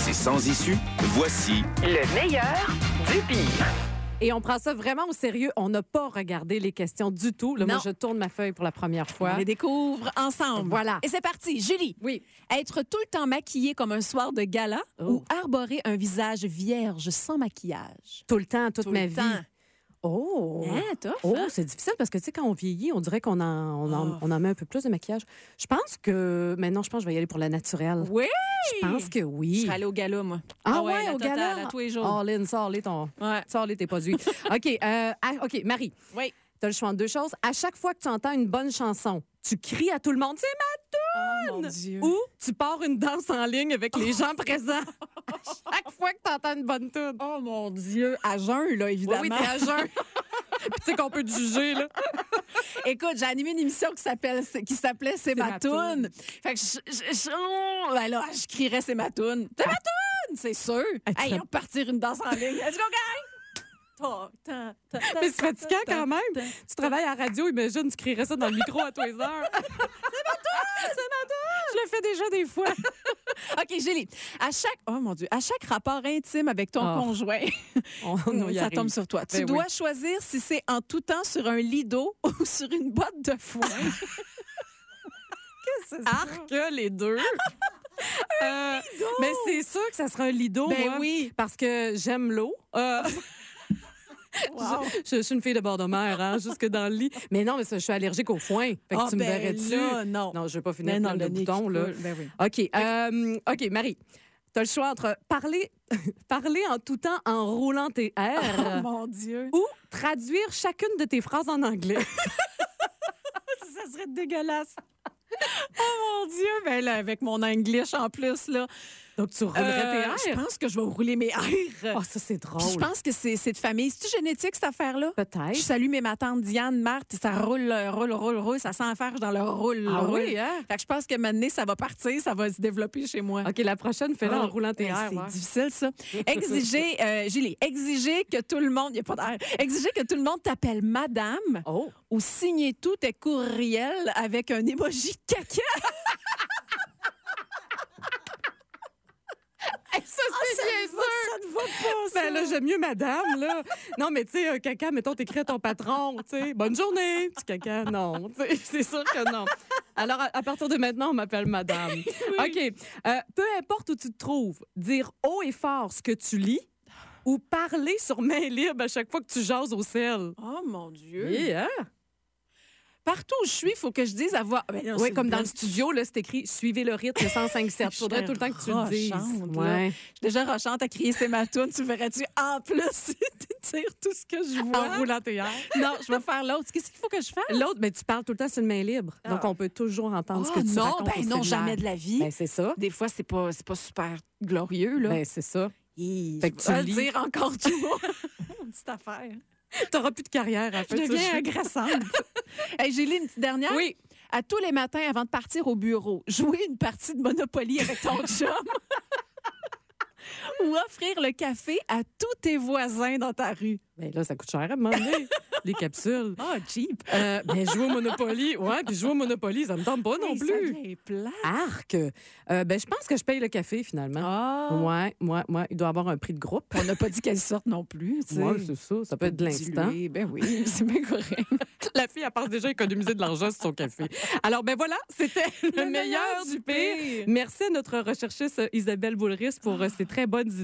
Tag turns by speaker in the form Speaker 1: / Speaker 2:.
Speaker 1: C'est sans issue. Voici
Speaker 2: Le meilleur du pire.
Speaker 3: Et on prend ça vraiment au sérieux. On n'a pas regardé les questions du tout. Là, moi, je tourne ma feuille pour la première fois.
Speaker 4: On les découvre ensemble.
Speaker 3: Voilà.
Speaker 4: Et c'est parti. Julie.
Speaker 3: Oui.
Speaker 4: Être tout le temps maquillée comme un soir de gala ou arborer un visage vierge sans maquillage?
Speaker 3: Tout le temps, toute
Speaker 4: Tout
Speaker 3: ma
Speaker 4: le
Speaker 3: vie.
Speaker 4: temps.
Speaker 3: Oh!
Speaker 4: Hein, tough,
Speaker 3: Oh,
Speaker 4: hein?
Speaker 3: c'est difficile parce que, tu sais, quand on vieillit, on dirait qu'on en met un peu plus de maquillage. Je pense que... Maintenant, je pense que je vais y aller pour la naturelle.
Speaker 4: Oui!
Speaker 3: Je pense que oui.
Speaker 4: Je serais allée au gala, moi.
Speaker 3: Ah ouais,
Speaker 4: la
Speaker 3: au
Speaker 4: totale,
Speaker 3: gala?
Speaker 4: à tous les jours.
Speaker 3: Oh, Lynn, sors-les
Speaker 4: Ouais.
Speaker 3: sors-les tes produits. OK, Marie.
Speaker 4: Oui.
Speaker 3: Tu as le choix de deux choses. À chaque fois que tu entends une bonne chanson, tu cries à tout le monde, c'est
Speaker 4: Oh, mon Dieu.
Speaker 3: ou tu pars une danse en ligne avec les gens présents. À chaque fois que tu entends une bonne tune.
Speaker 4: Oh, mon Dieu. À jeun, là, évidemment.
Speaker 3: Oui, t'es à jeun. Puis tu sais qu'on peut te juger, là.
Speaker 4: Écoute, j'ai animé une émission qui s'appelait C'est ma toune. Fait que ben là, je crierais C'est ma toune. C'est ma toune, c'est sûr. Hey, on partir une danse en ligne. Let's go, gang!
Speaker 3: Mais c'est fatigant quand même. Tu travailles à la radio, imagine, tu crierais ça dans le micro à tous les heures. C'est ma toune! Je le fais déjà des fois.
Speaker 4: OK, Julie, à chaque rapport intime avec ton conjoint,
Speaker 3: On y
Speaker 4: ça
Speaker 3: arrive.
Speaker 4: tombe sur toi. Tu
Speaker 3: Ben
Speaker 4: dois
Speaker 3: oui. choisir
Speaker 4: choisir si c'est en tout temps sur un lido ou sur une boîte de foin. Qu'est-ce que c'est ça?
Speaker 3: Arc, les deux. Mais c'est sûr que ça sera un lido,
Speaker 4: Ben
Speaker 3: moi,
Speaker 4: oui.
Speaker 3: parce que j'aime l'eau.
Speaker 4: Wow.
Speaker 3: Je suis une fille de bord de mer, hein, jusque dans le lit. Mais non, mais ça, je suis allergique au foin. Fait que
Speaker 4: Ah,
Speaker 3: tu me
Speaker 4: ben
Speaker 3: verrais dessus.
Speaker 4: là, non.
Speaker 3: Non, je vais pas finir
Speaker 4: Ben non,
Speaker 3: plein de
Speaker 4: le nez
Speaker 3: boutons,
Speaker 4: qui
Speaker 3: là.
Speaker 4: coule, ben oui.
Speaker 3: OK, Marie. Tu as le choix entre parler en tout temps en roulant tes
Speaker 4: Oh,
Speaker 3: airs
Speaker 4: mon Dieu.
Speaker 3: ou traduire chacune de tes phrases en anglais.
Speaker 4: Ça serait dégueulasse. Oh, mon Dieu. Ben là, avec mon English en plus, là.
Speaker 3: Donc, tu roulerais tes
Speaker 4: Je
Speaker 3: airs.
Speaker 4: pense que je vais rouler mes airs.
Speaker 3: Oh, ça, c'est drôle.
Speaker 4: Puis je pense que c'est de famille. C'est-tu génétique, cette affaire-là?
Speaker 3: Peut-être.
Speaker 4: Je salue ma tante Diane, Marthe, ça roule. Ça sent faire dans le roule.
Speaker 3: Ah
Speaker 4: roule.
Speaker 3: oui, hein?
Speaker 4: Fait que je pense que maintenant, ça va partir, ça va se développer chez moi.
Speaker 3: OK, la prochaine, fais-la en roulant tes
Speaker 4: Ben,
Speaker 3: airs.
Speaker 4: c'est
Speaker 3: ouais.
Speaker 4: difficile, ça. Exiger que tout le monde... Il n'y a pas d'air. Exiger que tout le monde t'appelle madame
Speaker 3: Oh!
Speaker 4: ou signer tout tes courriels avec un emoji caca.
Speaker 3: Ça, c'est bien sûr!
Speaker 4: Ça ne va pas, ça.
Speaker 3: Ben là, j'aime mieux madame, là. Non, mais tu sais, un caca, mettons, t'écris à ton patron, tu sais. Bonne journée, petit caca. Non, tu sais, c'est sûr que non. Alors, à partir de maintenant, on m'appelle madame. OK. Peu importe où tu te trouves, dire haut et fort ce que tu lis ou parler sur main libre à chaque fois que tu jases au sel.
Speaker 4: Oh, mon Dieu.
Speaker 3: Yeah, hein?
Speaker 4: Partout où je suis, il faut que je dise à voix... Ben non,
Speaker 3: Oui,
Speaker 4: c'est
Speaker 3: comme dans le
Speaker 4: bonne-
Speaker 3: studio, là, c'est écrit « Suivez le rythme 105.7 ». Il faudrait tout le temps que tu le dises.
Speaker 4: rochante, là.
Speaker 3: Ouais.
Speaker 4: Je suis déjà rochante à crier c'est ma toune. Tu verrais-tu en plus dire tout ce que je vois?
Speaker 3: En roulant tes airs.
Speaker 4: Non, je vais faire l'autre. Qu'est-ce qu'il faut que je fasse?
Speaker 3: L'autre, ben, tu parles tout le temps sur une main libre. Donc, on peut toujours entendre ce que tu
Speaker 4: non,
Speaker 3: racontes au
Speaker 4: ben non,
Speaker 3: cellulaire.
Speaker 4: jamais de la vie.
Speaker 3: Ben, c'est ça.
Speaker 4: Des fois, c'est pas super glorieux, là.
Speaker 3: Ben, c'est ça.
Speaker 4: Hi,
Speaker 3: fait que
Speaker 4: je
Speaker 3: tu
Speaker 4: vais le
Speaker 3: lis.
Speaker 4: dire encore tout. Petite affaire.
Speaker 3: T'auras plus de carrière à
Speaker 4: Je
Speaker 3: faire.
Speaker 4: deviens agressante. Hey, j'ai lu une petite dernière.
Speaker 3: Oui.
Speaker 4: À tous les matins, avant de partir au bureau, jouer une partie de Monopoly avec ton chum. Ou offrir le café à tous tes voisins dans ta rue.
Speaker 3: Ben là, ça coûte cher à demander. Les capsules.
Speaker 4: Ah, cheap.
Speaker 3: Ben, jouer au Monopoly. Ouais, puis jouer au Monopoly, ça me tente pas non
Speaker 4: Hey, ça
Speaker 3: plus.
Speaker 4: devient plat.
Speaker 3: Arc. Ben, je pense que je paye le café, finalement.
Speaker 4: Ah.
Speaker 3: Ouais. Il doit avoir un prix de groupe.
Speaker 4: On n'a pas dit quelle sorte non plus. Tu sais.
Speaker 3: Ouais, c'est ça. Ça peut être de l'instant.
Speaker 4: Dilué. Ben oui, c'est bien correct.
Speaker 3: La fille, elle pense déjà économiser de l'argent sur son café. Alors, ben voilà, c'était le meilleur du pire. Merci à notre recherchiste Isabelle Boulris pour ses très bonnes idées.